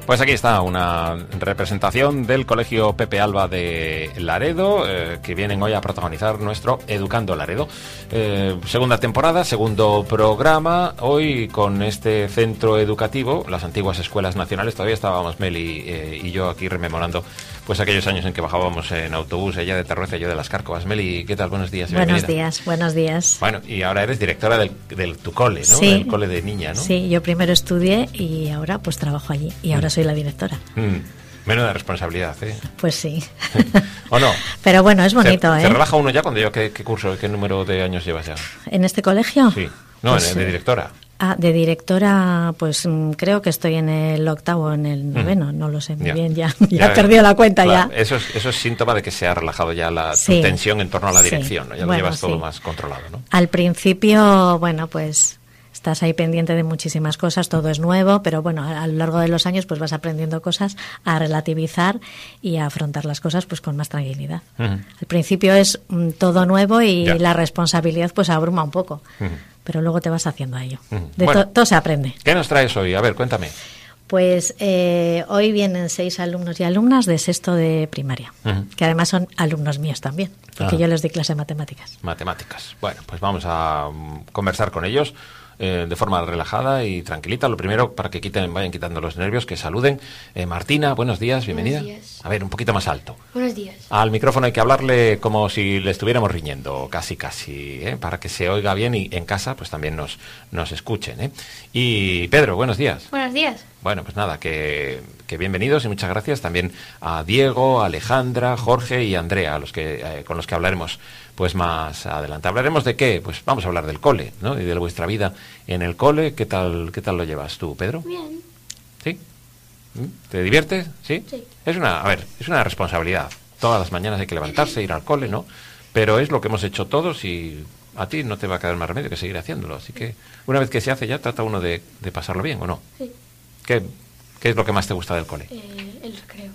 Pues aquí está una representación del Colegio Pepe Alba de Laredo, que vienen hoy a protagonizar nuestro Educando Laredo. Segunda temporada, segundo programa, hoy con este centro educativo, las antiguas escuelas nacionales. Todavía estábamos Meli y yo aquí rememorando pues aquellos años en que bajábamos en autobús, ella de Tarrueza y yo de Las Cárcovas. Meli, ¿qué tal? Buenos días. Buenos días, buenos días. Bueno, y ahora eres directora del tu cole, ¿no? Sí. Del cole de niña, ¿no? Sí, yo primero estudié y ahora pues trabajo allí. Y ahora soy la directora. Menuda responsabilidad, ¿eh? Pues sí. ¿O no? Pero bueno, es bonito, ¿Se relaja uno ya cuando yo qué curso, qué número de años llevas ya? ¿En este colegio? Sí. No, Pues, de directora. De directora, pues creo que estoy en el 8º o en el 9º, no lo sé muy bien, ya he perdido la cuenta claro, ya. Eso es síntoma de que se ha relajado ya sí, tu tensión en torno a la dirección, ¿no? Ya lo llevas todo sí. más controlado, ¿no? Al principio, bueno, pues estás ahí pendiente de muchísimas cosas, todo es nuevo, pero bueno, a lo largo de los años pues vas aprendiendo cosas, a relativizar y a afrontar las cosas pues con más tranquilidad. Al principio es todo nuevo y la responsabilidad pues abruma un poco. Pero luego te vas haciendo a ello. Bueno, todo se aprende. ¿Qué nos traes hoy? A ver, cuéntame. Pues hoy vienen 6 alumnos y alumnas de sexto de primaria, que además son alumnos míos también, porque yo les doy clase de matemáticas. Matemáticas. Bueno, pues vamos a conversar con ellos de forma relajada y tranquilita. Lo primero, para que vayan quitando los nervios, que saluden. Martina, buenos días, bienvenida. Buenos días. A ver, un poquito más alto. Buenos días. Al micrófono hay que hablarle como si le estuviéramos riñendo, casi, para que se oiga bien y en casa pues también nos escuchen. Y Pedro, buenos días. Buenos días. Bueno, pues nada, que bienvenidos y muchas gracias también a Diego, a Alejandra, Jorge y Andrea, con los que hablaremos pues más adelante. ¿Hablaremos de qué? Pues vamos a hablar del cole, ¿no? Y de vuestra vida en el cole. ¿Qué tal lo llevas tú, Pedro? Bien. ¿Sí? ¿Te diviertes? ¿Sí? Sí. Es una responsabilidad. Todas las mañanas hay que levantarse, ir al cole, ¿no? Pero es lo que hemos hecho todos y a ti no te va a quedar más remedio que seguir haciéndolo. Así que una vez que se hace ya, trata uno de pasarlo bien, ¿o no? Sí. ¿Qué es lo que más te gusta del cole? El recreo.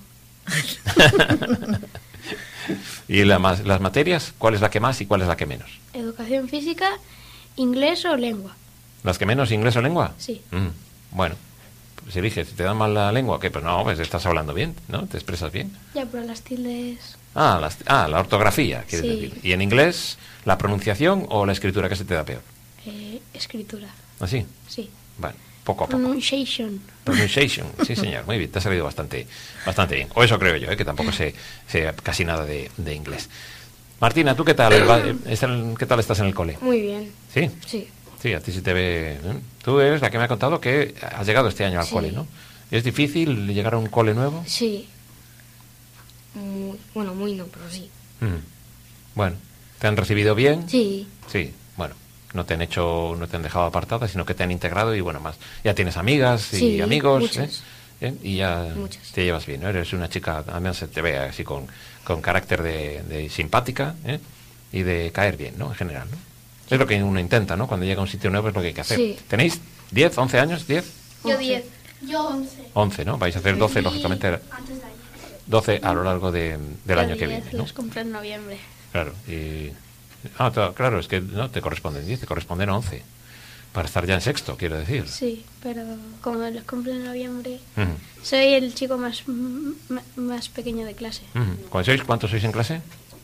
¿Y las materias? ¿Cuál es la que más y cuál es la que menos? Educación física, inglés o lengua. ¿Las que menos, inglés o lengua? Sí. Bueno, pues elige. Si te dan mal la lengua, ¿qué? Pues no, pues estás hablando bien, ¿no? Te expresas bien. Ya, pero las tildes... La ortografía, quieres decir. ¿Y en inglés, la pronunciación o la escritura que se te da peor? Escritura. ¿Así? Sí. Bueno, poco a poco. Pronunciation, sí señor, muy bien, te ha salido bastante bien. O eso creo yo, que tampoco sé casi nada de inglés. Martina, ¿tú qué tal? ¿Qué tal estás en el cole? Muy bien. ¿Sí? Sí. Sí, a ti sí te ve. Tú eres la que me ha contado que has llegado este año al cole, ¿no? ¿Es difícil llegar a un cole nuevo? Sí. Bueno, muy no, pero sí. Bueno, ¿te han recibido bien? Sí. Sí, bueno. No te han dejado apartada, sino que te han integrado y bueno, ya tienes amigas y amigos, muchos. Y ya Muchos. te llevas bien, ¿no? Eres una chica, también se te ve así con carácter de simpática, y de caer bien, ¿no? En general, ¿no? Es lo que uno intenta, ¿no? Cuando llega a un sitio nuevo es lo que hay que hacer. Sí. ¿Tenéis 10, 11 años? ¿10? Yo 10. Yo 11. 11, ¿no? Vais a hacer 12, lógicamente, Antes de ayer. 12 a lo largo del año que viene, ¿no? Los compré en noviembre. Claro, y... claro, es que no te corresponden 10, te corresponden 11. Para estar ya en sexto, quiero decir. Sí, pero como los compré en noviembre, soy el chico más pequeño de clase. ¿Cuántos sois en clase?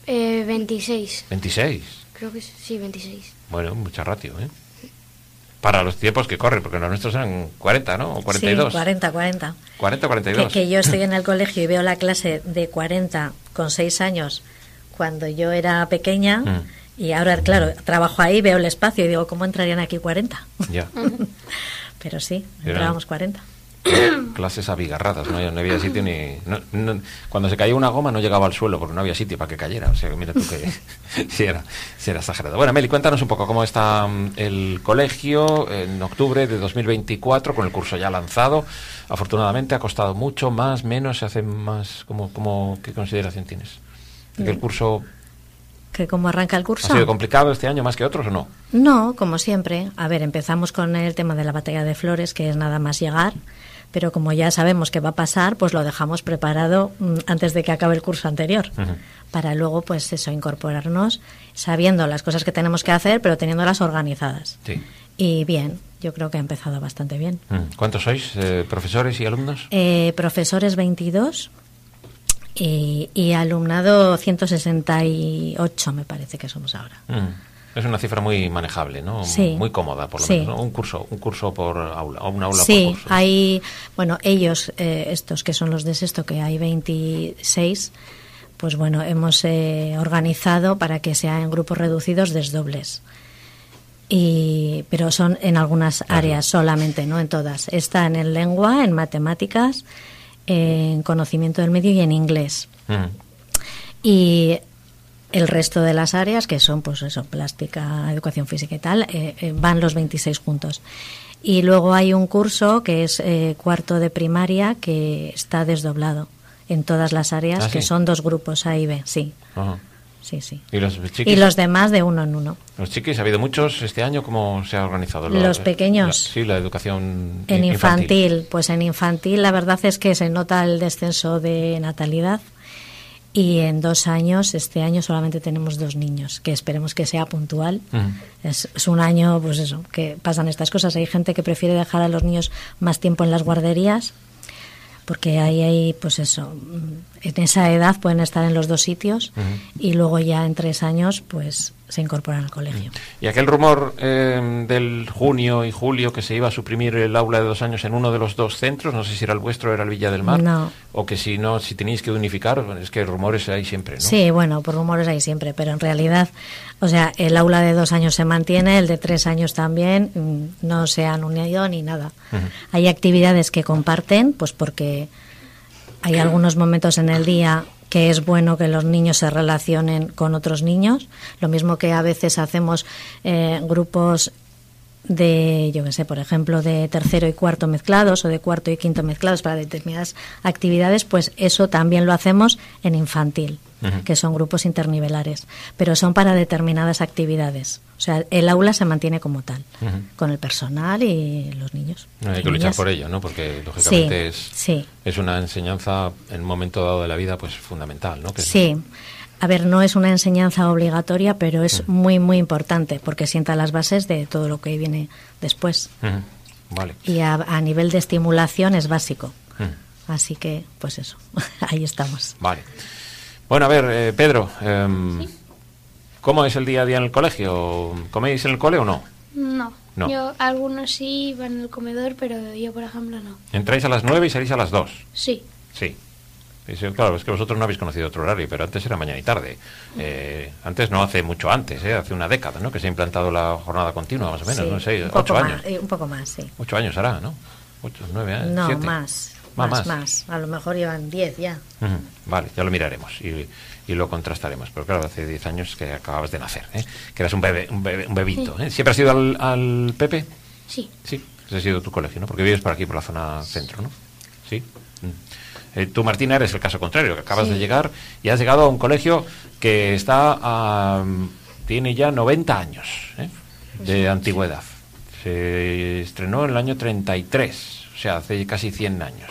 26. 26. Creo que sí, 26. Bueno, mucha ratio, ¿eh? Para los tiempos que corren, porque los nuestros eran 40, ¿no? O 42. Sí, 40. 40, 42. Que yo estoy en el colegio y veo la clase de 40 con 6 años cuando yo era pequeña y ahora, claro, trabajo ahí, veo el espacio y digo, ¿cómo entrarían aquí 40? Ya. Pero sí, entrábamos 40. Clases abigarradas, no había sitio ni... cuando se caía una goma no llegaba al suelo porque no había sitio para que cayera. O sea, mira tú que sí era exagerado. Bueno, Meli, cuéntanos un poco cómo está el colegio en octubre de 2024 con el curso ya lanzado. Afortunadamente ha costado mucho, más, menos, se hace más... ¿Qué consideración tienes? ¿De que el curso... ¿Que cómo arranca el curso? ¿Ha sido complicado este año más que otros o no? No, como siempre. A ver, empezamos con el tema de la batalla de flores, que es nada más llegar, pero como ya sabemos que va a pasar, pues lo dejamos preparado antes de que acabe el curso anterior, para luego, pues eso, incorporarnos sabiendo las cosas que tenemos que hacer, pero teniéndolas organizadas. Sí. Y bien, yo creo que ha empezado bastante bien. ¿Cuántos sois, profesores y alumnos? Profesores 22 y alumnado 168 me parece que somos ahora. Es una cifra muy manejable, ¿no? Sí. Muy cómoda, por lo Sí. menos, ¿no? Un curso por aula, o un aula Sí, por curso. hay, bueno, ellos, estos que son los de sexto, que hay 26, pues bueno, hemos organizado para que sean en grupos reducidos desdobles. Pero son en algunas áreas solamente, no en todas. Están en lengua, en matemáticas, en conocimiento del medio y en inglés. Y el resto de las áreas, que son pues eso, plástica, educación física y tal, van los 26 juntos. Y luego hay un curso que es cuarto de primaria, que está desdoblado en todas las áreas, que son 2 grupos A y B, sí. Ajá. Sí, sí. ¿Y los chiquis? Y los demás de uno en uno. ¿Los chiquis ha habido muchos este año? ¿Cómo se ha organizado? Los pequeños. Sí, la educación en infantil. Pues en infantil la verdad es que se nota el descenso de natalidad. Y en 2 años, este año solamente tenemos 2 niños, que esperemos que sea puntual. Es un año, pues eso, que pasan estas cosas. Hay gente que prefiere dejar a los niños más tiempo en las guarderías, porque ahí, pues eso, en esa edad pueden estar en los 2 sitios y luego ya en 3 años, pues se incorporan al colegio. Y aquel rumor del junio y julio que se iba a suprimir el aula de 2 años en uno de los 2 centros, no sé si era el vuestro o era el Villa del Mar, no. O que si tenéis que unificar, bueno, es que rumores hay siempre, ¿no? Sí, bueno, por rumores hay siempre, pero en realidad, o sea, el aula de 2 años se mantiene, el de 3 años también, no se han unido ni nada. Hay actividades que comparten, pues porque hay algunos momentos en el día que es bueno que los niños se relacionen con otros niños, lo mismo que a veces hacemos grupos de, yo qué sé, por ejemplo, de tercero y cuarto mezclados o de cuarto y quinto mezclados para determinadas actividades, pues eso también lo hacemos en infantil, que son grupos internivelares, pero son para determinadas actividades. O sea, el aula se mantiene como tal, con el personal y los niños. Hay que luchar por ello, ¿no? Porque lógicamente es una enseñanza en un momento dado de la vida pues fundamental, ¿no? Sí. A ver, no es una enseñanza obligatoria, pero es muy, muy importante porque sienta las bases de todo lo que viene después. Vale. Y a nivel de estimulación es básico. Así que, pues eso, ahí estamos. Vale. Bueno, a ver, Pedro, ¿cómo es el día a día en el colegio? ¿Coméis en el cole o no? No. Yo, algunos sí van al comedor, pero yo, por ejemplo, no. ¿Entráis a las 9 y salís a las 2? Sí. Sí. Claro, es que vosotros no habéis conocido otro horario, pero antes era mañana y tarde. Antes no hace mucho antes, hace una década, ¿no? Que se ha implantado la jornada continua, más o menos, no sé, 8 años. Un poco más, sí. 8 años hará, ¿no? 8, 9 años. No, 7. Más. A lo mejor llevan 10 ya. Vale, ya lo miraremos y lo contrastaremos. Pero claro, hace 10 años que acababas de nacer, que eras un bebito. ¿Siempre has ido al Pepe? Sí. Sí, ese ha sido tu colegio, ¿no? Porque vives por aquí, por la zona centro, ¿no? Sí. Tú, Martina, eres el caso contrario, que acabas de llegar y has llegado a un colegio que tiene ya 90 años de antigüedad. Se estrenó en el año 33, o sea, hace casi 100 años.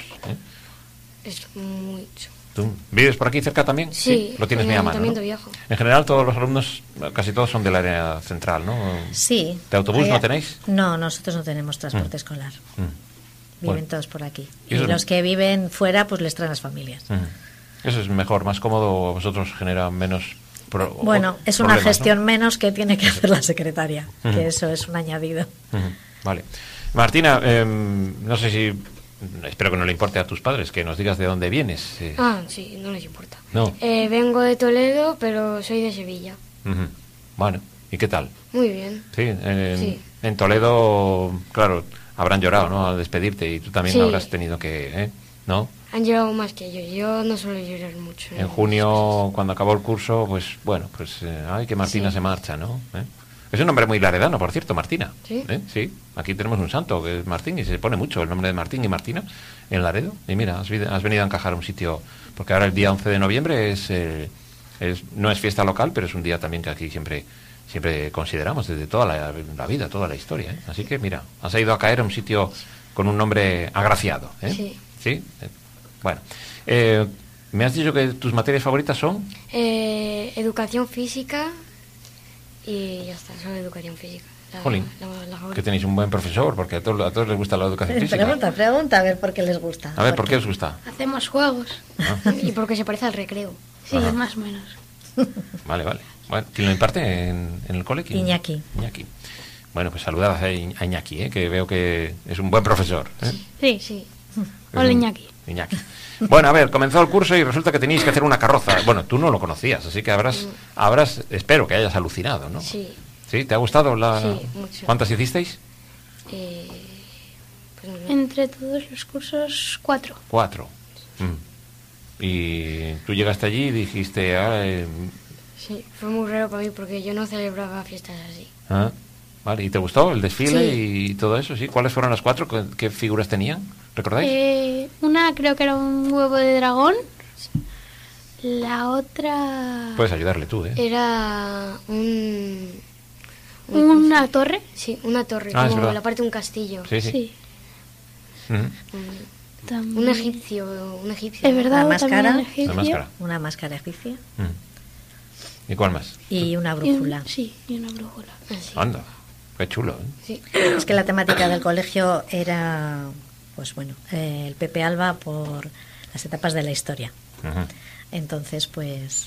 Es mucho. ¿Tú vives por aquí cerca también? Sí, lo tienes muy a mano, ¿no? Viejo. En general, todos los alumnos, casi todos son del área central, ¿no? Sí. ¿De autobús no tenéis? No, nosotros no tenemos transporte escolar. Viven todos por aquí. Y los es... que viven fuera, pues les traen las familias. Eso es mejor, más cómodo, a vosotros genera menos... Bueno, es una gestión, ¿no? Menos que tiene que hacer la secretaria, que eso es un añadido. Vale. Martina, no sé si... Espero que no le importe a tus padres que nos digas de dónde vienes. Sí, no les importa. No. Vengo de Toledo, pero soy de Sevilla. Bueno, ¿y qué tal? Muy bien. Sí, en Toledo, claro, habrán llorado, ¿no? Al despedirte, y tú también habrás tenido que... ¿no? Han llorado más que yo no suelo llorar mucho. En junio, cuando acabó el curso, pues bueno, ay, que Martina se marcha, ¿no? Es un nombre muy laredano, por cierto, Martina. ¿Sí? Sí, aquí tenemos un santo, que es Martín, y se pone mucho el nombre de Martín y Martina en Laredo. Y mira, has venido a encajar un sitio, porque ahora el día 11 de noviembre no es fiesta local, pero es un día también que aquí siempre consideramos desde toda la vida, toda la historia. Así que mira, has ido a caer a un sitio con un nombre agraciado. Sí. ¿Sí? Bueno, me has dicho que tus materias favoritas son... Educación física y ya está, solo educación física. Jolín, la que tenéis un buen profesor, porque a todos les gusta la educación física. Pregunta, a ver por qué les gusta. A ver, ¿por qué os gusta? Hacemos juegos. Y porque se parece al recreo. Sí, Ajá. más o menos. Vale. Bueno, ¿quién lo imparte en el cole? Iñaki. Bueno, pues saludad a Iñaki, que veo que es un buen profesor. Sí. Sí. Hola, Iñaki. Iñaki. Bueno, a ver, comenzó el curso y resulta que teníais que hacer una carroza. Bueno, tú no lo conocías, así que habrás, espero que hayas alucinado, ¿no? Sí. ¿Sí? ¿Te ha gustado la...? Sí, mucho. ¿Cuántas hicisteis? Pues no sé. Entre todos los cursos, 4. 4. Y tú llegaste allí y dijiste... Sí, fue muy raro para mí porque yo no celebraba fiestas así. Vale, ¿y te gustó el desfile Sí. y todo eso? ¿Sí? ¿Cuáles fueron las 4? ¿Qué figuras tenían? ¿Recordáis? Una creo que era un huevo de dragón. La otra... Puedes ayudarle tú, ¿eh? Era Una torre. Sí, una torre, Ah, es como verdad. la parte de un castillo. Sí. Sí. Ujú. También. Un egipcio. Es verdad, La máscara. también egipcio. La máscara. Una máscara egipcia ¿Y cuál más? y una Y brújula. y una brújula. Así. Anda, qué chulo, ¿eh? Sí. Es que la temática del colegio era, pues bueno, el Pepe Alba por las etapas de la historia. Ujú. Entonces, pues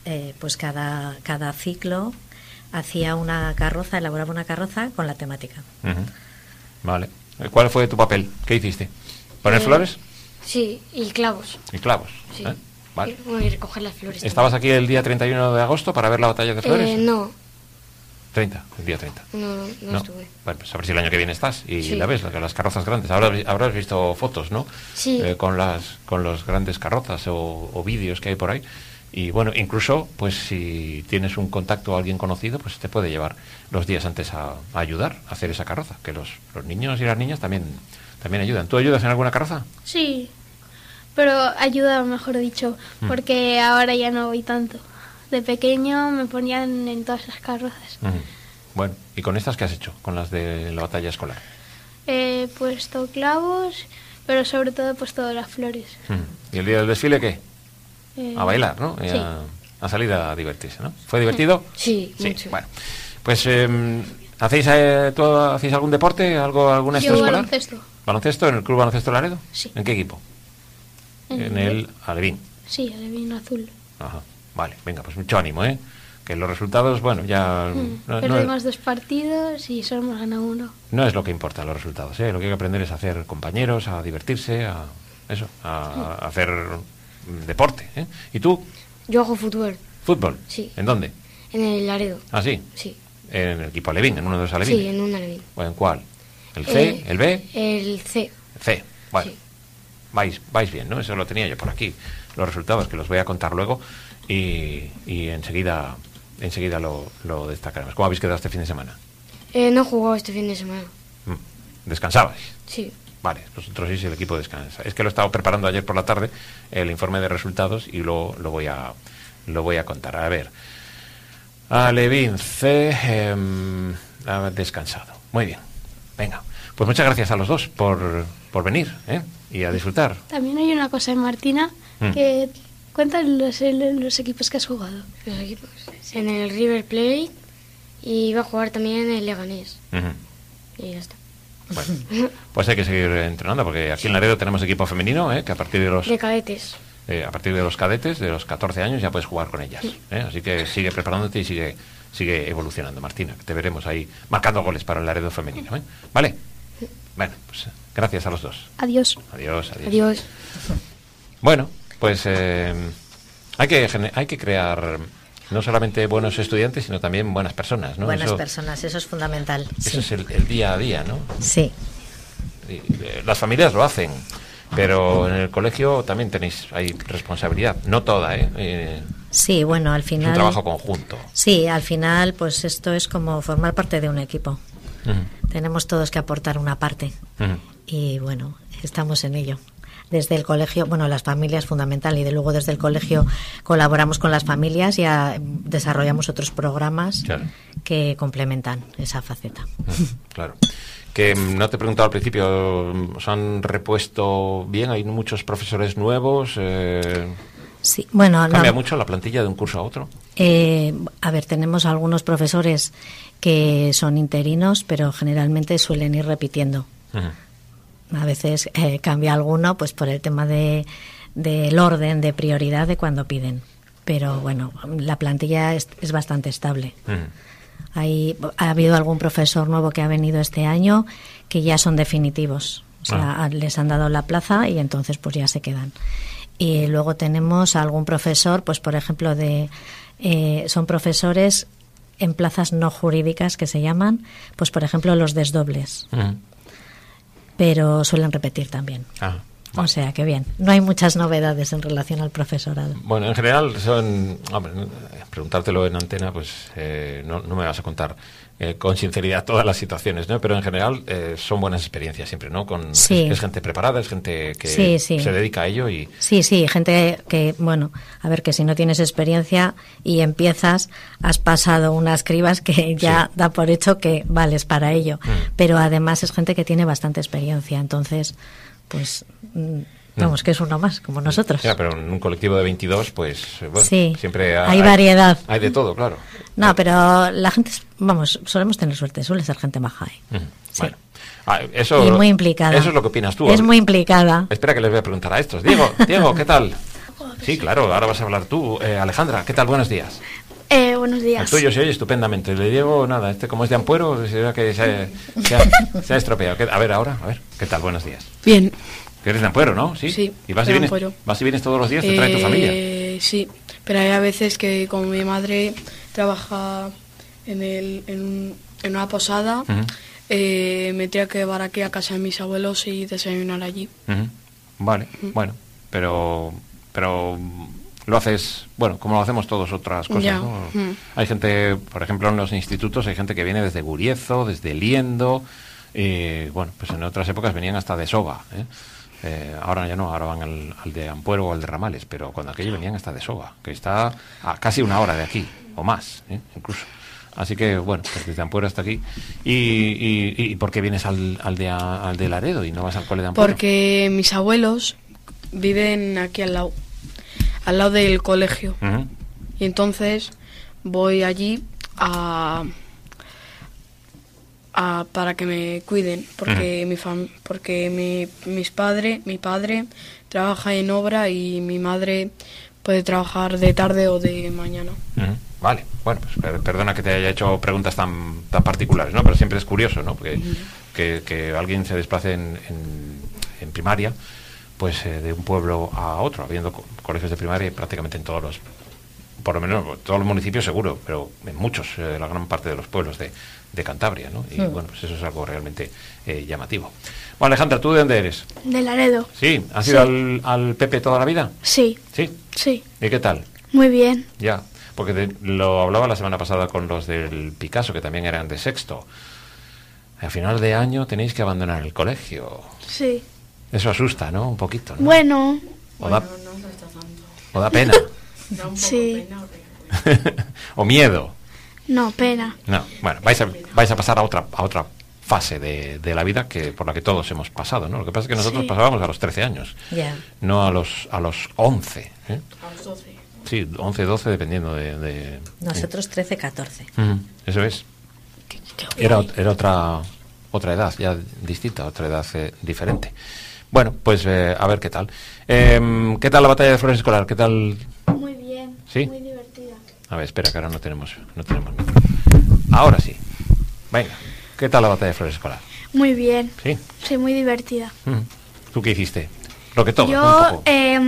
cada ciclo hacía una carroza, elaboraba una carroza con la temática. Ujú. Vale. ¿Cuál fue tu papel? ¿Qué hiciste? ¿Poner flores Sí, y clavos. y clavos? Sí. Vale. Y recoger las flores. ¿Estabas aquí el día 31 de agosto para ver la batalla de flores? No, 30, el día 30. no estuve. Bueno, pues a ver si el año que viene estás y Sí. la ves, las carrozas grandes. Habrás visto fotos, ¿no? Sí. Con los grandes carrozas o vídeos que hay por ahí. Y bueno, incluso, pues si tienes un contacto o alguien conocido, pues te puede llevar los días antes a ayudar a hacer esa carroza. Que los niños y las niñas también ayudan. ¿Tú ayudas en alguna carroza? Sí, pero ayuda, mejor dicho, porque ahora ya no voy tanto. De pequeño me ponían en todas las carrozas. Ujú. Bueno, ¿y con estas qué has hecho? Con las de la batalla escolar. He puesto clavos, pero sobre todo he puesto las flores. Ujú. ¿Y el día del desfile qué? A bailar, ¿no? Y Sí. a salir a divertirse, ¿no? ¿Fue divertido? Sí, mucho. Bueno. Pues, ¿hacéis algún deporte? ¿Alguna Yo extraescolar? baloncesto. ¿Baloncesto en el Club Baloncesto Laredo? Sí. ¿En qué equipo? En el Alevín. Sí, el vino azul. Ajá. Vale, venga, pues mucho ánimo, ¿eh? Que los resultados, bueno, ya... Perdimos 2 partidos y solo hemos ganado 1. No es lo que importa los resultados, ¿eh? Lo que hay que aprender es a hacer compañeros, a divertirse, a hacer deporte, ¿eh? ¿Y tú? Yo hago fútbol. ¿Fútbol? Sí. ¿En dónde? En el Laredo. Ah, sí. Sí. En el equipo Alevín, en uno de los Alevín. Sí, en un Alevín. ¿O en cuál? ¿El C? ¿El B? El C. C. Bueno, Sí. vais bien, ¿no? Eso lo tenía yo por aquí. Los resultados que los voy a contar luego y enseguida lo destacaremos. ¿Cómo habéis quedado este fin de semana? No he jugado este fin de semana. ¿Descansabais? Sí. Vale, nosotros sí, el equipo descansa. Es que lo he estado preparando ayer por la tarde, el informe de resultados, y lo voy a contar. A ver. Alevín C ha descansado. Muy bien. Venga. Pues muchas gracias a los dos por venir, ¿eh? Y a disfrutar. También hay una cosa en Martina que cuentan los equipos que has jugado. Los equipos. En el River Plate y iba a jugar también en el Leganés. Ujú. Y ya está. Bueno, pues hay que seguir entrenando porque aquí en Laredo tenemos equipo femenino, que a partir de De cadetes. los cadetes, de los 14 años, ya puedes jugar con ellas. Así que sigue preparándote y sigue evolucionando, Martina, que te veremos ahí marcando goles para el Laredo femenino. ¿Vale? Bueno, pues gracias a los dos. Adiós. Adiós. Adiós. Bueno, pues hay que crear no solamente buenos estudiantes, sino también buenas personas, ¿no? Buenas personas, eso es fundamental. Eso Sí. es el día a día, ¿no? Sí. Y, las familias lo hacen, pero en el colegio también tenéis ahí responsabilidad. No toda, Sí, bueno, al es final... un trabajo conjunto. Sí, al final, pues esto es como formar parte de un equipo. Ujú. Tenemos todos que aportar una parte. Ujú. Y bueno, estamos en ello. Desde el colegio, bueno, las familias fundamental, y de luego desde el colegio colaboramos con las familias y desarrollamos otros programas Claro. que complementan esa faceta. Claro. Que no te he preguntado al principio, ¿os han repuesto bien? ¿Hay muchos profesores nuevos? Sí, bueno, ¿Cambia no. mucho la plantilla de un curso a otro? A ver, tenemos algunos profesores que son interinos, pero generalmente suelen ir repitiendo. A veces cambia alguno, pues por el tema del orden de prioridad de cuando piden. Pero bueno, la plantilla es bastante estable. Ha habido algún profesor nuevo que ha venido este año que ya son definitivos. O sea, les han dado la plaza y entonces pues ya se quedan. Y luego tenemos algún profesor, pues por ejemplo, son profesores en plazas no jurídicas que se llaman, pues por ejemplo los desdobles. Pero suelen repetir también. O sea, que bien. No hay muchas novedades en relación al profesorado. Bueno, en general hombre, preguntártelo en antena, pues no me vas a contar con sinceridad todas las situaciones, ¿no? Pero en general son buenas experiencias siempre, ¿no? Es gente preparada, es gente que se dedica a ello y... Sí, gente que, bueno, a ver, que si no tienes experiencia y empiezas, has pasado unas cribas que ya da por hecho que vales para ello. Pero además es gente que tiene bastante experiencia, entonces, pues... Vamos, que es uno más, como nosotros. Ya, pero en un colectivo de 22, pues, bueno, siempre hay variedad. Hay de todo, claro. No, pero la gente, solemos tener suerte, suele ser gente maja. Sí. Bueno, y muy implicada. Eso es lo que opinas tú. Es muy implicada. Espera que les voy a preguntar a estos. Diego, ¿qué tal? Sí, claro, ahora vas a hablar tú. Alejandra, ¿qué tal? Buenos días. Buenos días. El tuyo se oye estupendamente. Le digo, nada, como es de Ampuero, será que se ha estropeado. A ver, ¿qué tal? Buenos días. Bien. ¿Eres de Ampuero, no? Sí. ¿Y vas y vienes todos los días? ¿Te trae tu familia? Sí, pero hay a veces que como mi madre trabaja en una posada, me tengo que llevar aquí a casa de mis abuelos y desayunar allí. Vale, bueno, pero lo haces, bueno, como lo hacemos todos otras cosas, ¿no? Hay gente, por ejemplo, en los institutos hay gente que viene desde Guriezo, desde Liendo, bueno, pues en otras épocas venían hasta de Soba, ahora ya no, ahora van al de Ampuero o al de Ramales, pero cuando aquello venían hasta de Soba, que está a casi una hora de aquí, o más, incluso. Así que, bueno, pues desde Ampuero hasta aquí. ¿Y por qué vienes al de Laredo y no vas al cole de Ampuero? Porque mis abuelos viven aquí al lado del colegio. Y entonces voy allí para que me cuiden, porque mi padre trabaja en obra y mi madre puede trabajar de tarde o de mañana. Vale, bueno, pues perdona que te haya hecho preguntas tan particulares, ¿no? Pero siempre es curioso, ¿no? Porque que alguien se desplace en primaria, pues de un pueblo a otro, habiendo colegios de primaria prácticamente en todos los, por lo menos todos los municipios seguro, pero en muchos, la gran parte de los pueblos de Cantabria, ¿no? Y bueno, pues eso es algo realmente llamativo. Bueno, Alejandra, ¿tú de dónde eres? De Laredo. Sí, ¿has ido al Pepe toda la vida? Sí. ¿Sí? Sí. ¿Y qué tal? Muy bien. Ya, porque lo hablaba la semana pasada con los del Picasso, que también eran de sexto. A final de año tenéis que abandonar el colegio. Sí. Eso asusta, ¿no? Un poquito, ¿no? Bueno. O da pena. Da un poco Sí. pena. O miedo. No, pena. No, bueno, vais a pasar a otra fase de la vida por la que todos hemos pasado, ¿no? Lo que pasa es que nosotros pasábamos a los 13 años, no a los 11. A los 12. Sí, 11, 12, dependiendo de Nosotros 13, 14. Eso es. Era otra edad ya distinta, otra edad diferente. Bueno, pues a ver qué tal. ¿Qué tal la batalla de Flores escolar? ¿Qué tal? Muy bien. ¿Sí? Muy divertida. A ver, espera, que ahora no tenemos micro. Ahora sí. Venga, ¿qué tal la batalla de Flores escolar? Muy bien. ¿Sí? Sí, muy divertida. ¿Tú qué hiciste? Lo que todo. Yo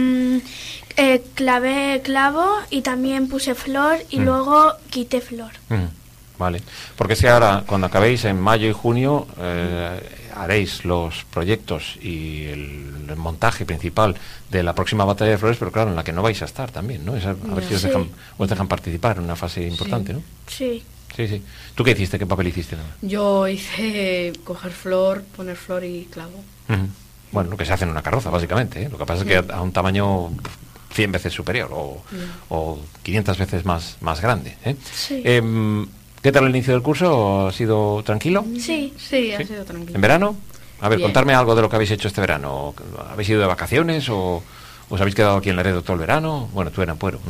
clavé clavo y también puse flor y luego quité flor. Vale, porque si ahora, cuando acabéis en mayo y junio, haréis los proyectos y el montaje principal de la próxima batalla de Flores, pero claro, en la que no vais a estar también, ¿no? A ver si os dejan participar en una fase importante, ¿no? Sí. Sí. ¿Tú qué hiciste? ¿Qué papel hiciste? Yo hice coger flor, poner flor y clavo. Bueno, lo que se hace en una carroza, básicamente, ¿eh? Lo que pasa es que a un tamaño 100 veces superior o 500 veces más grande, ¿eh? Sí. ¿Qué tal el inicio del curso? ¿Ha sido tranquilo? Sí. Sí, ha sido tranquilo. ¿En verano? A ver, Bien. contarme algo de lo que habéis hecho este verano. ¿Habéis ido de vacaciones o os habéis quedado aquí en Laredo todo el verano? Bueno, tú en Ampuero, ¿no?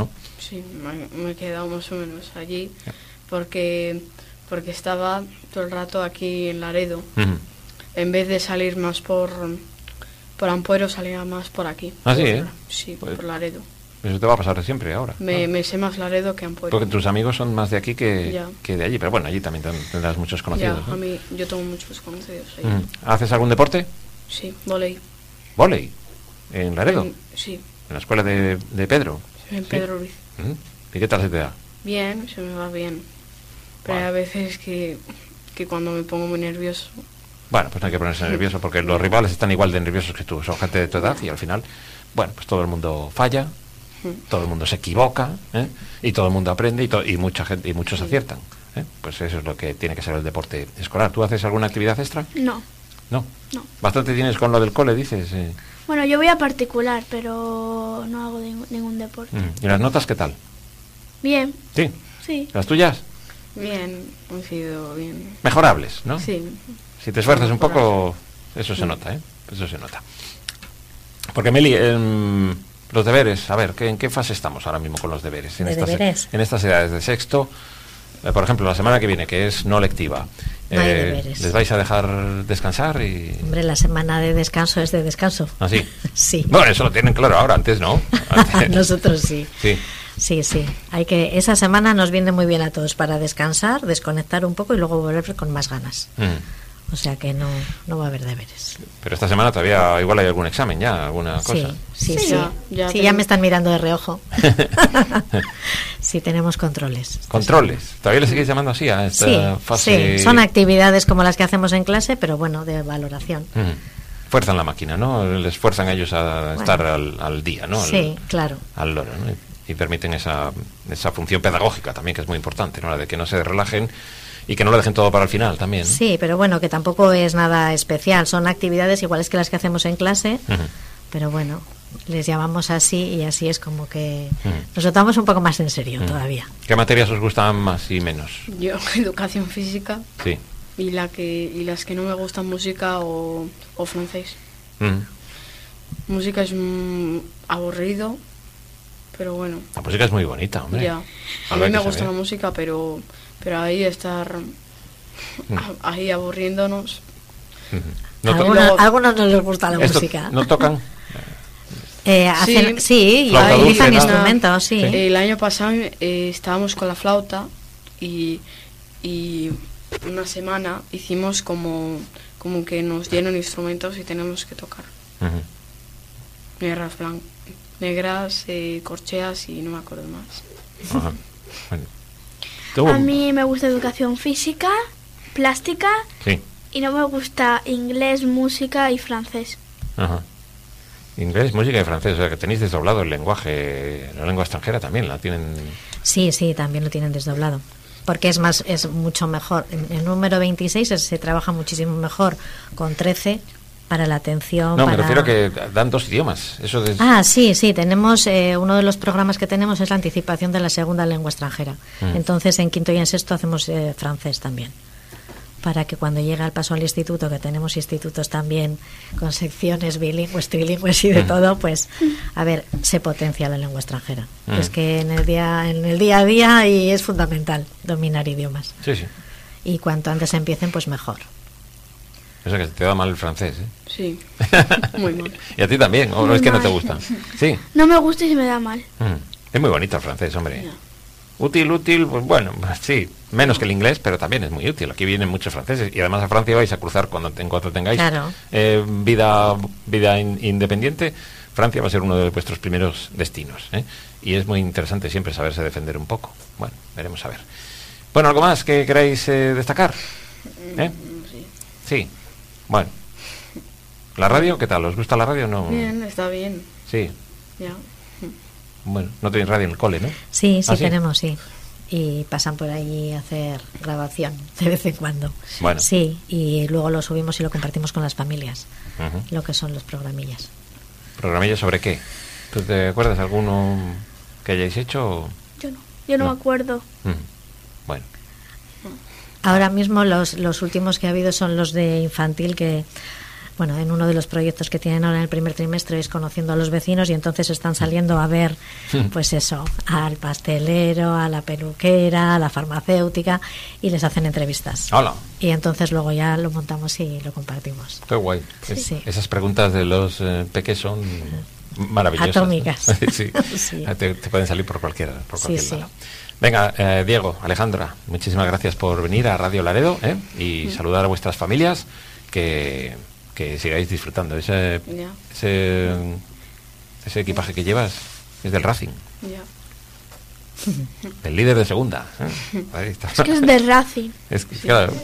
Sí, me he quedado más o menos allí porque estaba todo el rato aquí en Laredo. Ujú. En vez de salir más por Ampuero, salía más por aquí. Ah, sí, ¿eh? Sí, Pues- por Laredo. Eso te va a pasar siempre ahora. Me sé más Laredo que Ampuero. Porque tus amigos son más de aquí Ya. que de allí. Pero bueno, allí también tendrás muchos Ya, conocidos. ¿no? a mí, yo tengo muchos conocidos ahí. Ujú. ¿Haces algún deporte? Sí, volei. Vóley. ¿En Laredo? Sí, En la escuela de Pedro. en Sí. Pedro Ruiz. Ujú. ¿Y qué tal se te da? Bien, se me va bien. Pero Vale. hay veces que cuando me pongo muy nervioso. Bueno, pues no hay que ponerse nervioso porque los rivales están igual de nerviosos que tú. Son gente de tu edad y al final, bueno, pues todo el mundo falla, todo el mundo se equivoca, ¿eh? Y todo el mundo aprende y mucha gente y muchos aciertan, ¿eh? Pues eso es lo que tiene que ser el deporte escolar. ¿Tú haces alguna actividad extra? No. No. No. Bastante tienes con lo del cole, dices. Bueno, yo voy a particular, pero no hago ningún deporte. ¿Y las notas qué tal? Bien, Sí. sí. ¿Las tuyas? Bien, han sido bien. Mejorables, ¿no? Sí, Si te esfuerzas un poco, eso se nota, ¿eh? Eso se nota. Porque, Meli, los deberes, a ver, ¿en qué fase estamos ahora mismo con los deberes? ¿De deberes? En estas edades de sexto, por ejemplo, la semana que viene, que es no lectiva, No hay deberes. ¿les vais a dejar descansar? Hombre, la semana de descanso es de descanso. ¿Así? Sí. Bueno, eso lo tienen claro ahora, antes no. Antes- Nosotros sí. Sí. Sí, sí. Esa semana nos viene muy bien a todos para descansar, desconectar un poco y luego volver con más ganas. Mm. O sea que no va a haber deberes. Pero esta semana todavía igual hay algún examen ya, alguna Sí, cosa. sí, Sí, sí. ya Sí, tenemos- ya me están mirando de reojo. Sí, tenemos controles. Controles. ¿Todavía le seguís llamando así a esta Sí, fase? sí. Son actividades como las que hacemos en clase, pero bueno, de valoración. Fuerzan la máquina, ¿no? Les fuerzan a ellos a estar al día, ¿no? Sí, claro. Al loro, ¿no? Y permiten esa función pedagógica también, que es muy importante, ¿no? La de que no se relajen y que no lo dejen todo para el final también, ¿no? Sí, pero bueno, que tampoco es nada especial. Son actividades iguales que las que hacemos en clase, Ujú. pero bueno, les llamamos así y así es como que Ujú. nos lo tomamos un poco más en serio Ujú. todavía. ¿Qué materias os gustan más y menos? yo educación física Sí. y las que no me gustan música o francés. Mm. Música es aburrido, pero bueno, La música es muy bonita, hombre. ya. A Algo mí hay me que gusta saber. la música, pero ahí estar ahí aburriéndonos. Ujú. No to- Algunos, algunos no les gusta la esto- música. ¿No tocan? Sí, Flauta y dulce, utilizan ¿no? instrumentos, sí. El año pasado estábamos con la flauta y una semana hicimos como que nos dieron instrumentos y tenemos que tocar. Ujú. Negras, corcheas y no me acuerdo más. Ajá. Bueno. ¿Tú? A mí me gusta educación física, plástica Sí. y no me gusta inglés, música y francés. Ajá. Inglés, música y francés, o sea que tenéis desdoblado el lenguaje, la lengua extranjera también la tienen. Sí, sí, también lo tienen desdoblado. Porque es mucho mejor. En el número 26 se trabaja muchísimo mejor con 13 para la atención. No, me para... refiero a que dan dos idiomas. Eso es... Ah, sí, sí, tenemos uno de los programas que tenemos es la anticipación de la segunda lengua extranjera. Entonces en quinto y en sexto hacemos francés también. Para que cuando llegue al paso al instituto, que tenemos institutos también con secciones bilingües, trilingües y de todo, pues a ver, se potencia la lengua extranjera. Es que en el día a día y es fundamental dominar idiomas. Sí, sí. Y cuanto antes empiecen, pues mejor. O sea que te da mal el francés, ¿eh? Sí, muy mal. Y a ti también, o no Muy es que no te mal. gusta. Sí. No me gusta y se me da mal. Es muy bonito el francés, hombre. Ya. Útil, pues bueno, sí, menos que el inglés, pero también es muy útil. Aquí vienen muchos franceses y además a Francia vais a cruzar en cuanto tengáis Claro. vida independiente. Francia va a ser uno de vuestros primeros destinos, ¿eh? Y es muy interesante siempre saberse defender un poco. Bueno, veremos a ver. Bueno, ¿algo más que queráis destacar? ¿Eh? Sí. Sí. Bueno. ¿La radio? ¿Qué tal? ¿Os gusta la radio o no? Bien, está bien. Sí. Ya. Bueno, no tenéis radio en el cole, ¿no? Sí, sí, ¿Ah, sí? tenemos, sí. Y pasan por allí a hacer grabación de vez en cuando. Bueno. Sí, y luego lo subimos y lo compartimos con las familias, Ujú. lo que son los programillas. ¿Programillas sobre qué? ¿Tú te acuerdas alguno que hayáis hecho? Yo no No. me acuerdo. Ujú. Bueno, Ahora mismo los últimos que ha habido son los de infantil, que bueno, en uno de los proyectos que tienen ahora en el primer trimestre es conociendo a los vecinos, y entonces están saliendo a ver, pues eso, al pastelero, a la peluquera, a la farmacéutica, y les hacen entrevistas. Hola. Y entonces luego ya lo montamos y lo compartimos. Qué guay. Sí. Esas preguntas de los peques son maravillosas. Atómicas. Sí. Sí. Te pueden salir por cualquier lado. Sí. Venga, Diego, Alejandra, muchísimas gracias por venir a Radio Laredo y saludar a vuestras familias, que sigáis disfrutando. Ese equipaje que llevas es del Racing. El líder de segunda. Ahí está. Es que es de Racing. Claro.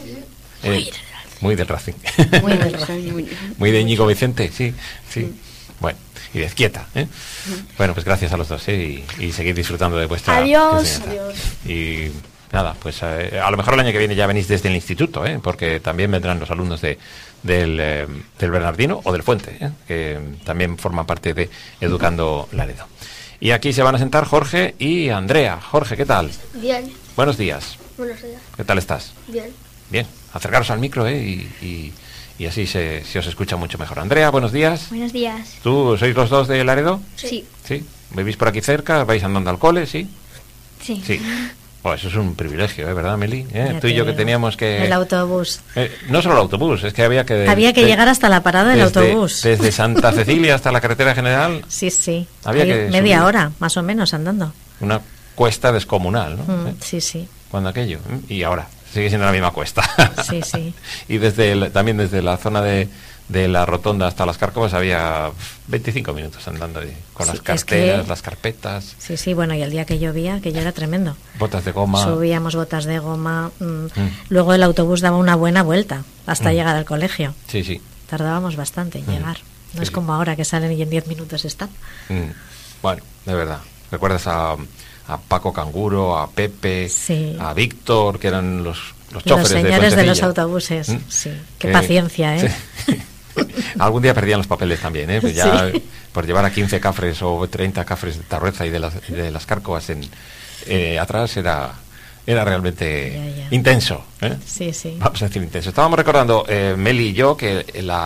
Muy del Racing. Muy del Racing. Muy de Íñigo Vicente, sí. Bueno, y de Izquieta. Bueno, pues gracias a los dos, y seguid disfrutando de vuestra Adiós. Y nada, pues a lo mejor el año que viene ya venís desde el instituto, porque también vendrán los alumnos del Bernardino o del Fuente, que también forman parte de Educando Laredo. Y aquí se van a sentar Jorge y Andrea. Jorge, ¿qué tal? Bien. Buenos días. Buenos días. ¿Qué tal estás? Bien. Acercaros al micro, y así se os escucha mucho mejor. Andrea, buenos días. Buenos días. ¿Tú sois los dos de Laredo? Sí. ¿Sí? ¿Vivís por aquí cerca? ¿Vais andando al cole? ¿Sí? Sí. Sí. Oh, eso es un privilegio, ¿verdad, Meli? Ya Tú y yo que digo. teníamos que... El autobús. No solo el autobús, es que había que... Había que llegar hasta la parada del autobús. Desde Santa Cecilia hasta la carretera general. Sí. Había que media subir. hora, más o menos, andando. Una cuesta descomunal, ¿no? Sí. Cuando aquello. Y ahora sigue siendo la misma cuesta. Sí. Y también desde la zona de la rotonda hasta las Cárcovas había 25 minutos andando con las carteras, las carpetas. Sí, bueno, y el día que llovía, aquello era tremendo. Botas de goma. Subíamos botas de goma. Luego el autobús daba una buena vuelta hasta llegar al colegio. Sí. Tardábamos bastante en llegar. No es Sí. como ahora que salen y en 10 minutos están. Bueno, de verdad. ¿Recuerdas a Paco Canguro, a Pepe, Sí. a Víctor, que eran los Los choferes señores de los Fuentecilla? autobuses. Sí. Qué paciencia, ¿eh? Sí. Algún día perdían los papeles también, Pues ya por llevar a 15 cafres o 30 cafres de Tarrueza y de las Cárcovas atrás era realmente Ya. intenso, Sí. Vamos a decir intenso. Estábamos recordando, Meli y yo, que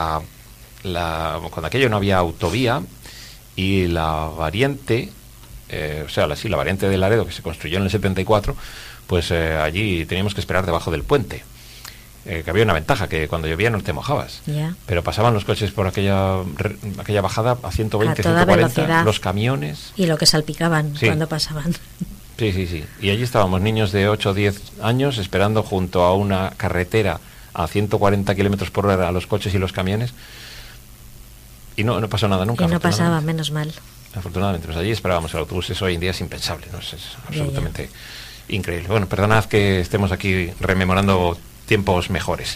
cuando aquello no había autovía, y la variante, la variante de Laredo, que se construyó en el 74, pues allí teníamos que esperar debajo del puente. Que había una ventaja, que cuando llovía no te mojabas. Ya. Pero pasaban los coches por aquella bajada a 120, A toda 140, velocidad. los camiones. Y lo que salpicaban Sí. cuando pasaban. Sí. Y allí estábamos niños de 8 o 10 años esperando junto a una carretera a 140 kilómetros por hora a los coches y los camiones. Y no pasó nada nunca. Y no pasaba, afortunadamente. menos mal. Afortunadamente, pues allí esperábamos el autobús. Eso hoy en día es impensable, ¿no? Es Ya. absolutamente increíble. Bueno, perdonad que estemos aquí rememorando tiempos mejores.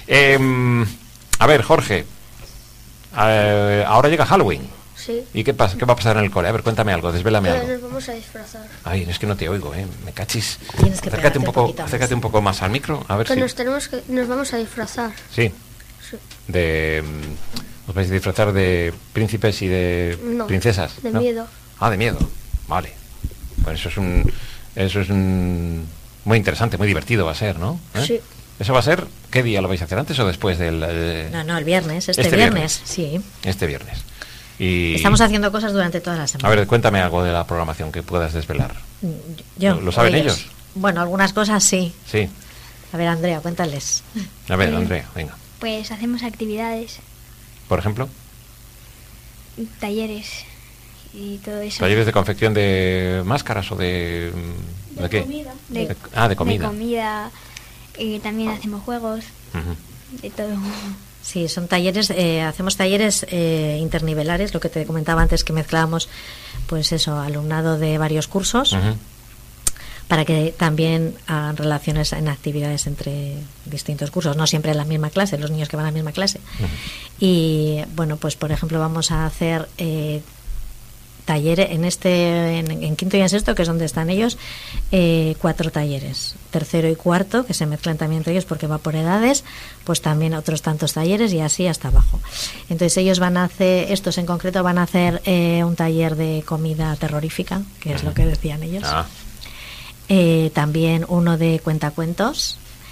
A ver, Jorge, ahora llega Halloween. Sí. ¿Y qué pasa? ¿Qué va a pasar en el cole? A ver, cuéntame algo, desvélame algo. Nos vamos a disfrazar. Ay, es que no te oigo, me cachis. Tienes que Acércate un pegarte poco, poquito más. acércate un poco más al micro, a ver Que si... nos vamos a disfrazar. Sí, Sí. ¿os vais a disfrazar de príncipes y de No, princesas? de ¿no? miedo. Ah, de miedo. Vale. Pues eso es muy interesante, muy divertido va a ser, ¿no? Sí. ¿Eso va a ser? ¿Qué día lo vais a hacer? ¿Antes o después del...? No, el viernes. Este Este viernes, viernes. sí. Este viernes. Y... Estamos haciendo cosas durante toda la semana. A ver, cuéntame algo de la programación que puedas desvelar. Yo, ¿Lo saben ellos? Bueno, algunas cosas sí. Sí. A ver, Andrea, cuéntales. A ver, Andrea, venga. Pues hacemos actividades, Por ejemplo, talleres y todo eso. talleres de confección de máscaras o de qué? comida. De Comida. De comida, y también hacemos juegos, Ujú. de todo. Sí, son talleres, hacemos talleres internivelares, lo que te comentaba antes, que mezclábamos, pues eso, alumnado de varios cursos, Ujú. para que también hagan relaciones en actividades entre distintos cursos, no siempre en la misma clase, los niños que van a la misma clase. Y bueno, pues por ejemplo vamos a hacer talleres en quinto y en sexto, que es donde están ellos, 4 talleres, tercero y cuarto, que se mezclan también entre ellos porque va por edades, pues también otros tantos talleres y así hasta abajo. Entonces ellos van a hacer, estos en concreto van a hacer un taller de comida terrorífica, que es lo que decían ellos. Ah, También uno de cuentacuentos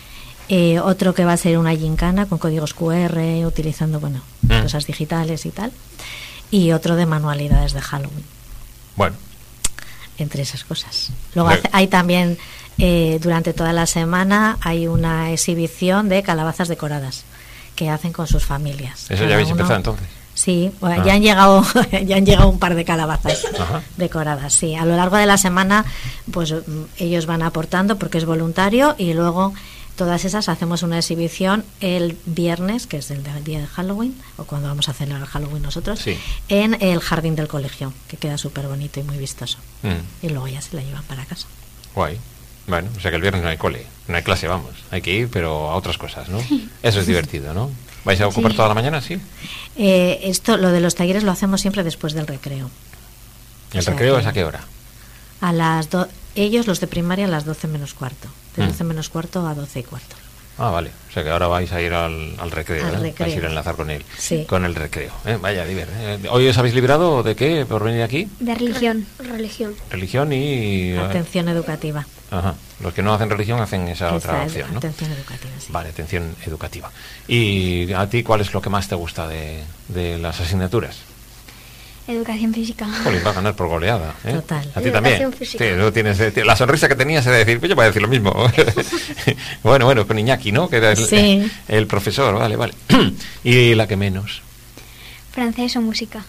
Otro que va a ser una gincana con códigos QR, utilizando, bueno, cosas digitales y tal. Y otro de manualidades de Halloween. Bueno. Entre esas cosas. Luego hay también, durante toda la semana, hay una exhibición de calabazas decoradas que hacen con sus familias. ¿Eso ya habéis empezado entonces? Sí, bueno, ya han llegado un par de calabazas decoradas. Sí, a lo largo de la semana, pues ellos van aportando porque es voluntario, y luego todas esas hacemos una exhibición el viernes, que es el día de Halloween, o cuando vamos a celebrar Halloween nosotros, en el jardín del colegio, que queda súper bonito y muy vistoso. Y luego ya se la llevan para casa. Guay. Bueno, o sea que el viernes no hay cole, no hay clase, vamos. Hay que ir, pero a otras cosas, ¿no? Eso es divertido, ¿no? ¿Vais a ocupar toda la mañana, sí? Lo de los talleres lo hacemos siempre después del recreo. ¿El recreo es a qué hora? A las ellos, los de primaria, a las 12 menos cuarto. De 12 menos cuarto a 12 y cuarto. Ah, vale. O sea que ahora vais a ir al recreo, vais a ir a enlazar con él, con el recreo. Vaya, ¿Hoy os habéis librado de qué por venir aquí? De religión. Religión y... Atención educativa. Ajá. Los que no hacen religión hacen esa otra opción, ¿no? Atención educativa, sí. Vale, atención educativa. ¿Y a ti cuál es lo que más te gusta de las asignaturas? Educación física. Jolín, va a ganar por goleada, ¿eh? Total. A ti también. Sí, tú tienes la sonrisa que tenías es de decir, pues yo voy a decir lo mismo. bueno, con Iñaki, ¿no? Que era el profesor, vale. ¿Y la que menos? Francés o música.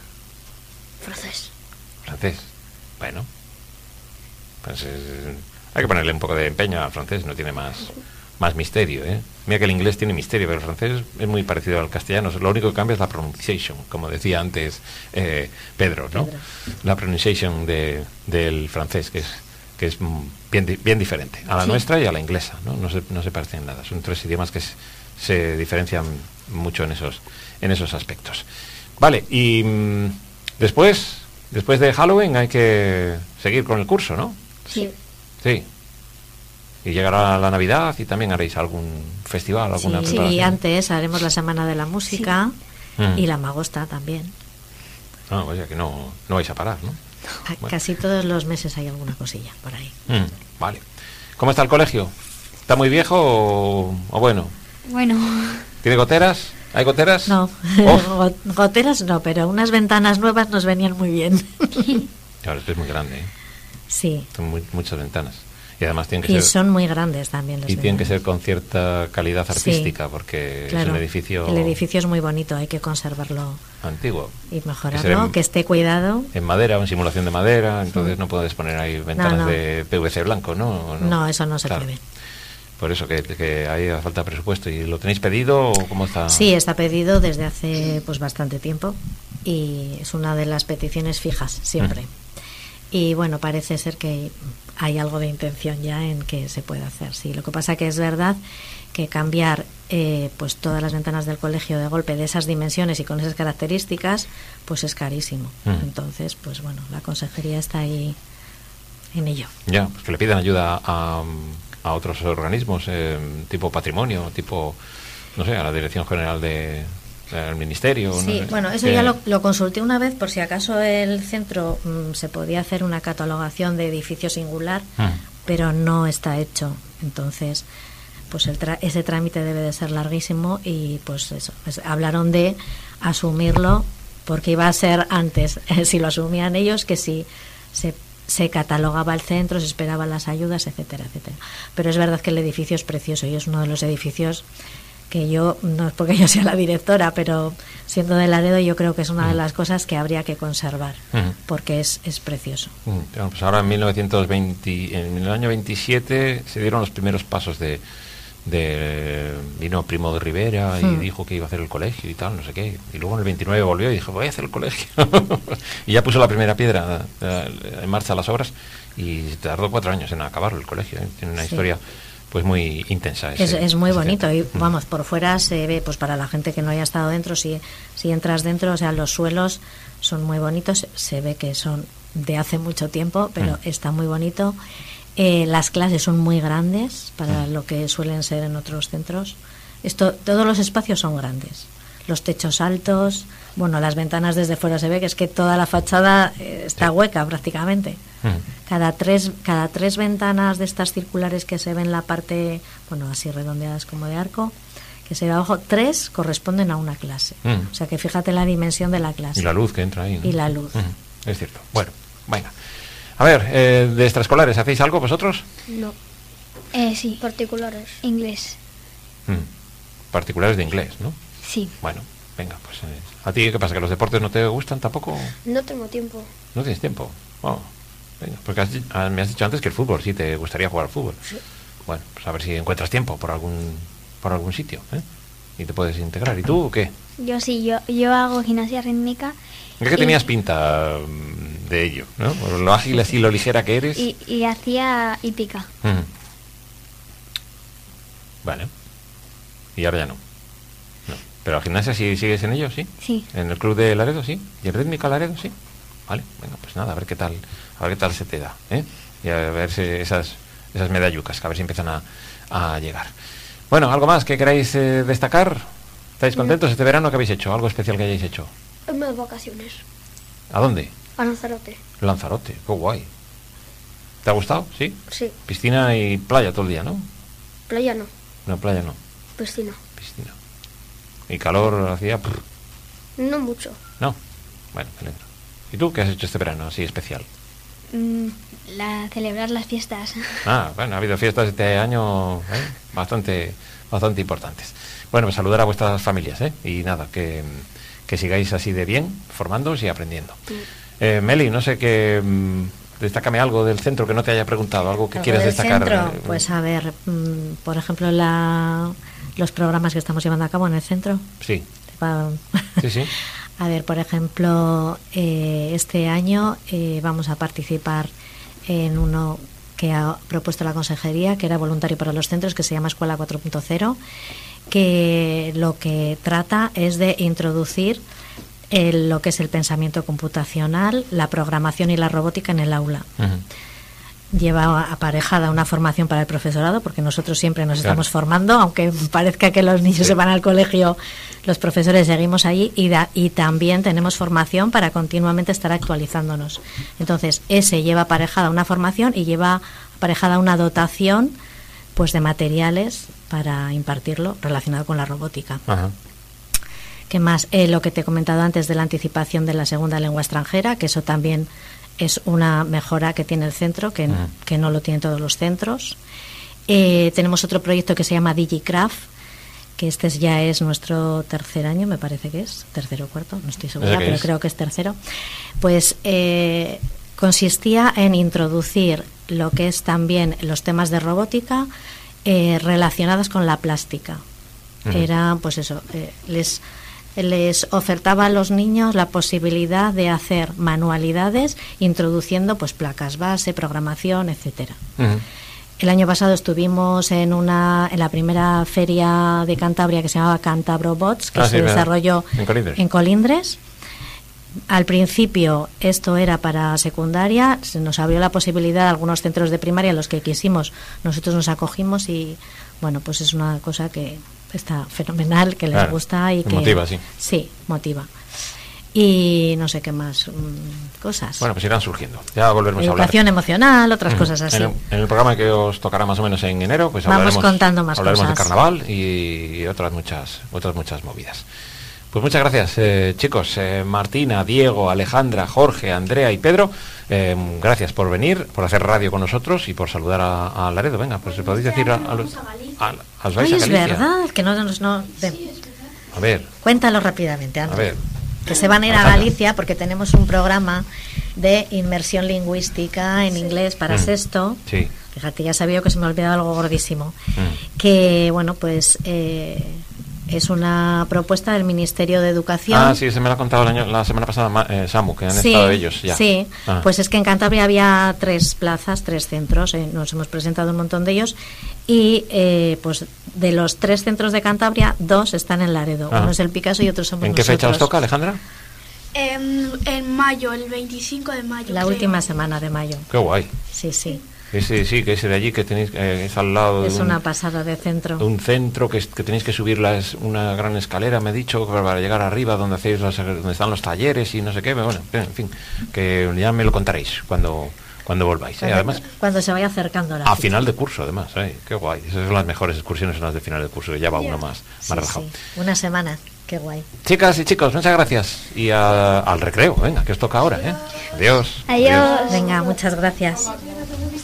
Francés. Bueno. Pues hay que ponerle un poco de empeño al francés, no tiene más misterio, ¿eh? Mira que el inglés tiene misterio, pero el francés es muy parecido al castellano. Lo único que cambia es la pronunciation, como decía antes Pedro, ¿no? La pronunciation del francés, que es bien diferente a la nuestra y a la inglesa, ¿no? No se parecen nada. Son tres idiomas que se diferencian mucho en esos aspectos. Vale, y después de Halloween hay que seguir con el curso, ¿no? Sí. Y llegará la Navidad y también haréis algún festival, alguna preparación. Sí, antes haremos la Semana de la Música y la Magosta también. Ah, oye, que no vais a parar, ¿no? Casi todos los meses hay alguna cosilla por ahí. Vale. ¿Cómo está el colegio? ¿Está muy viejo o bueno? Bueno. ¿Tiene goteras? ¿Hay goteras? No, goteras no, pero unas ventanas nuevas nos venían muy bien. Claro, esto es muy grande, ¿eh? Sí. Son muchas ventanas. Y además tienen que ser... son muy grandes también. Y tienen que ser con cierta calidad artística, porque es un edificio... El edificio es muy bonito, hay que conservarlo... Antiguo. Y mejorarlo, que esté cuidado. En madera, en simulación de madera, entonces no puedes poner ahí ventanas de PVC blanco, ¿no? No, eso no se puede. Por eso que ahí hace falta presupuesto. ¿Y lo tenéis pedido o cómo está? Sí, está pedido desde hace bastante tiempo y es una de las peticiones fijas siempre. Y bueno, parece ser que hay algo de intención ya en que se pueda hacer. Sí, lo que pasa que es verdad que cambiar pues todas las ventanas del colegio de golpe de esas dimensiones y con esas características, pues es carísimo. Entonces, pues bueno, la consejería está ahí en ello. Ya, pues que le pidan ayuda a otros organismos, tipo patrimonio, tipo, no sé, a la Dirección General del Ministerio. Sí, bueno, eso ya lo consulté una vez por si acaso el centro se podía hacer una catalogación de edificio singular, pero no está hecho. Entonces, pues ese trámite debe de ser larguísimo y pues eso, hablaron de asumirlo porque iba a ser antes, si lo asumían ellos, que si se catalogaba el centro, se esperaban las ayudas, etcétera, etcétera. Pero es verdad que el edificio es precioso y es uno de los edificios que yo, no es porque yo sea la directora, pero siendo de Laredo yo creo que es una de las cosas que habría que conservar, porque es precioso. Pues ahora en en el año 27 se dieron los primeros pasos vino Primo de Rivera y dijo que iba a hacer el colegio y tal, no sé qué, y luego en el 29 volvió y dijo, voy a hacer el colegio y ya puso la primera piedra en marcha las obras y tardó 4 años en acabarlo el colegio, tiene una historia pues muy intensa. Es muy bonito y vamos, por fuera se ve, pues para la gente que no haya estado dentro, si entras dentro, o sea, los suelos son muy bonitos, se ve que son de hace mucho tiempo, pero está muy bonito. Las clases son muy grandes para lo que suelen ser en otros centros. Todos los espacios son grandes. los techos altos, bueno, las ventanas desde fuera se ve que es que toda la fachada está hueca prácticamente. Cada tres ventanas de estas circulares que se ven en la parte, bueno, así redondeadas como de arco, que se ve abajo, 3 corresponden a una clase. O sea que fíjate la dimensión de la clase. Y la luz que entra ahí, ¿no? Y la luz. Es cierto. Bueno, venga. A ver, de extraescolares, ¿hacéis algo vosotros? No. Sí. Particulares. Inglés. Particulares de inglés, ¿no? Sí. Bueno, venga, pues ¿a ti qué pasa? ¿Que los deportes no te gustan tampoco? No tengo tiempo. ¿No tienes tiempo? Oh, venga, porque me has dicho antes que el fútbol, sí, te gustaría jugar al fútbol. Sí. Bueno, pues a ver si encuentras tiempo por algún sitio, ¿eh? Y te puedes integrar. ¿Y tú qué? Yo sí, yo hago gimnasia rítmica. Es que tenías pinta de ello, ¿no? Por lo ágil así, lo ligera que eres. Y hacía hípica. Vale. Y ahora ya no. Pero la gimnasia sí sigues en ello, ¿sí? Sí. En el club de Laredo, sí. Y en rítmica Laredo, sí. Vale, venga, pues nada, a ver qué tal se te da, ¿eh? Y a ver si esas medallucas, que a ver si empiezan a llegar. Bueno, ¿algo más que queráis destacar? ¿Estáis contentos este verano? ¿Qué habéis hecho? ¿Algo especial que hayáis hecho? Unas vacaciones. ¿A dónde? A Lanzarote. Lanzarote, qué guay. ¿Te ha gustado? ¿Sí? Sí. Piscina y playa todo el día, ¿no? Playa no. No, playa no. Piscina. Piscina. ¿Y calor hacía? No mucho. No. Bueno, me alegro. ¿Y tú qué has hecho este verano así especial? Celebrar las fiestas. Ah, bueno, ha habido fiestas este año bastante importantes. Bueno, pues saludar a vuestras familias, y nada, que sigáis así de bien, formándoos y aprendiendo. Meli, no sé qué... Destácame algo del centro que no te haya preguntado, algo que quieras destacar. Centro? Pues a ver, por ejemplo, los programas que estamos llevando a cabo en el centro. Sí. Sí. A ver, por ejemplo, este año vamos a participar en uno que ha propuesto la consejería, que era voluntario para los centros, que se llama Escuela 4.0, que lo que trata es de introducir lo que es el pensamiento computacional, la programación y la robótica en el aula. Lleva aparejada una formación para el profesorado, porque nosotros siempre nos estamos formando, aunque parezca que los niños se van al colegio, los profesores seguimos allí, y también tenemos formación para continuamente estar actualizándonos. Entonces, ese lleva aparejada una formación y lleva aparejada una dotación pues de materiales para impartirlo relacionado con la robótica. ¿Qué más? Lo que te he comentado antes de la anticipación de la segunda lengua extranjera, que eso también es una mejora que tiene el centro, que no lo tienen todos los centros. Tenemos otro proyecto que se llama DigiCraft, que ya es nuestro tercer año, me parece que es, tercero o cuarto, no estoy segura, pero creo que es tercero. Pues consistía en introducir lo que es también los temas de robótica relacionados con la plástica. Era, pues eso, les ofertaba a los niños la posibilidad de hacer manualidades introduciendo pues placas base, programación, etcétera. El año pasado estuvimos en la primera feria de Cantabria que se llamaba Cantabrobots, que se desarrolló en Colindres. Al principio esto era para secundaria, se nos abrió la posibilidad a algunos centros de primaria, los que quisimos, nosotros nos acogimos, y bueno, pues es una cosa que está fenomenal, que les gusta y que motiva, sí. Sí, motiva. Y no sé qué más cosas. Bueno, pues irán surgiendo. Ya volveremos a hablar. Educación emocional, otras cosas así. En el programa que os tocará más o menos en enero, pues vamos contando más hablaremos cosas. de carnaval y otras muchas movidas. Pues muchas gracias, chicos. Martina, Diego, Alejandra, Jorge, Andrea y Pedro, gracias por venir, por hacer radio con nosotros y por saludar a Laredo. Venga, pues se podéis decir a los vais a Galicia. Es verdad, que no. A ver. Cuéntalo rápidamente, Andrea. A ver. Que se van a ir a Galicia porque tenemos un programa de inmersión lingüística en inglés para sexto. Sí. Fíjate, ya sabía que se me ha olvidado algo gordísimo. Que, bueno, pues es una propuesta del Ministerio de Educación. Ah, sí, se me lo ha contado la semana pasada Samu, que han estado ellos ya. Sí, pues es que en Cantabria había 3 plazas, 3 centros, nos hemos presentado un montón de ellos, y pues de los 3 centros de Cantabria, 2 están en Laredo. Uno es el Picasso y otro somos nosotros. ¿En qué fecha os toca, Alejandra? En mayo, el 25 de mayo. La última semana de mayo. Qué guay. Sí. Ese sí, que ese de allí que tenéis, es al lado Es de una pasada de centro. un centro que tenéis que subir una gran escalera, me he dicho, para llegar arriba donde donde están los talleres y no sé qué. Bueno, en fin, que ya me lo contaréis cuando volváis. Además, cuando se vaya acercando la a fecha. final de curso, además. Qué guay. Esas son las mejores excursiones, son las de final de curso, que ya va uno más Sí, relajado. sí. Una semana, qué guay. Chicas y chicos, muchas gracias. Y al recreo, venga, que os toca ahora. Adiós. Adiós. Venga, muchas gracias.